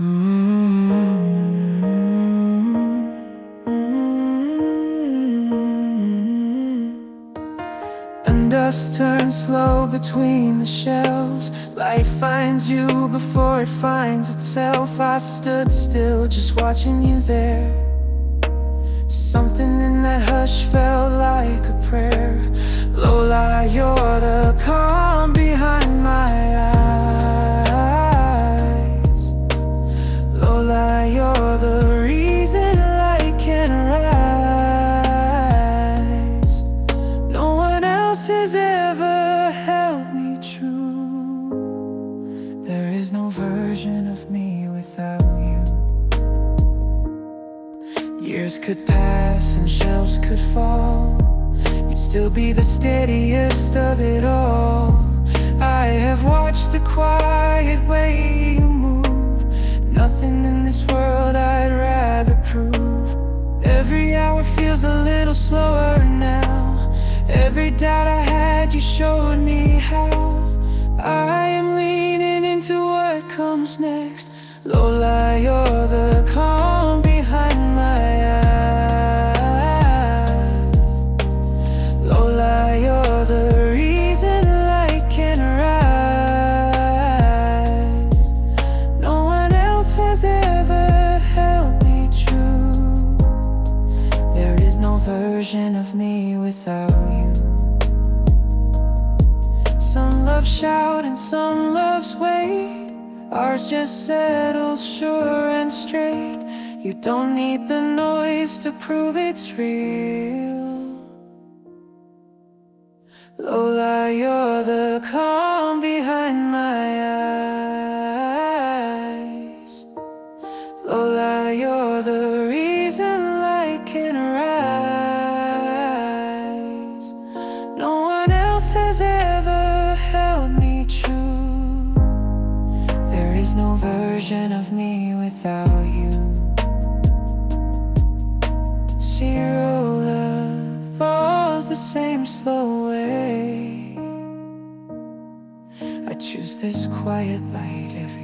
And dust turns slow between the shells. Light finds you before it finds itself. I stood still just watching you there. Something in that hush felt like a prayer. Lola, you're the calm behind my eyes. Lola, you're the reason light can rise. No one else has ever held me true. There is no version of me without you. Years could pass and shelves could fall, you'd still be the steadiest of it all. I have watched the quiet way you move. Nothing in this world I'd rather prove. Every hour feels a little slower now. Every doubt I had, you showed me how. I am leaning into what comes next. Lola, you're the calm behind my eyes. Lola, you're the reason light can rise. No one else has ever held me true. There is no version of me without you. Some love shout and some loves wait. Ours just settles sure and straight. You don't need the noise to prove it's real. Lola, you're the calm behind my eyes. Lola, you're the reason light can rise. No one else has ever held me true. There is no version of me without you. Cirola falls the same slow way. I choose this quiet light every